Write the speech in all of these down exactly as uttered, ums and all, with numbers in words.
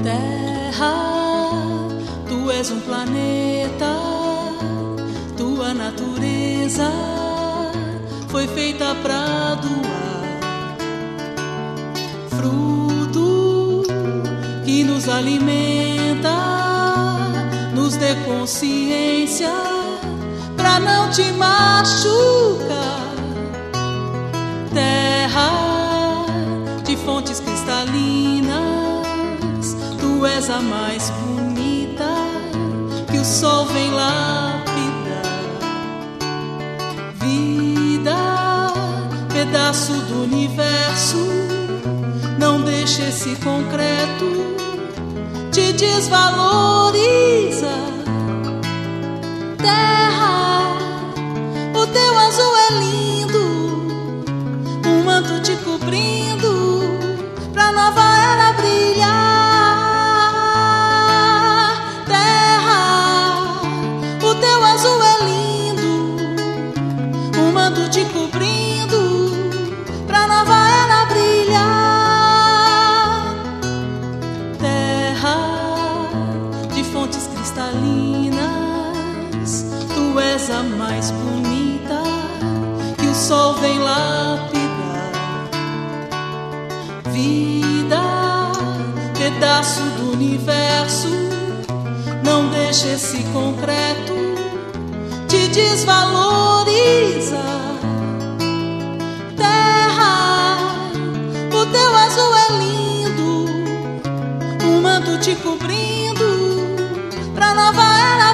Terra, tu és um planeta, tua natureza foi feita pra doar fruto que nos alimenta, nos dê consciência pra não te machucar. Terra de fontes cristalinas, tu és a mais bonita que o sol vem lapidar. Vida, pedaço do universo, não deixe esse concreto te desvaloriza. Terra, o teu azul é lindo, um manto te cobrindo pra nova era brilhar. Te cobrindo pra nova era brilhar. Terra de fontes cristalinas, tu és a mais bonita que o sol vem lapidar. Vida, pedaço do universo, não deixe esse concreto te desvaloriza. O teu azul é lindo, um manto te cobrindo pra nova era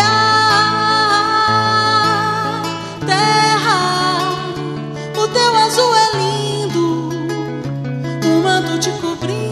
brilhar. Terra, o teu azul é lindo, um manto te cobrindo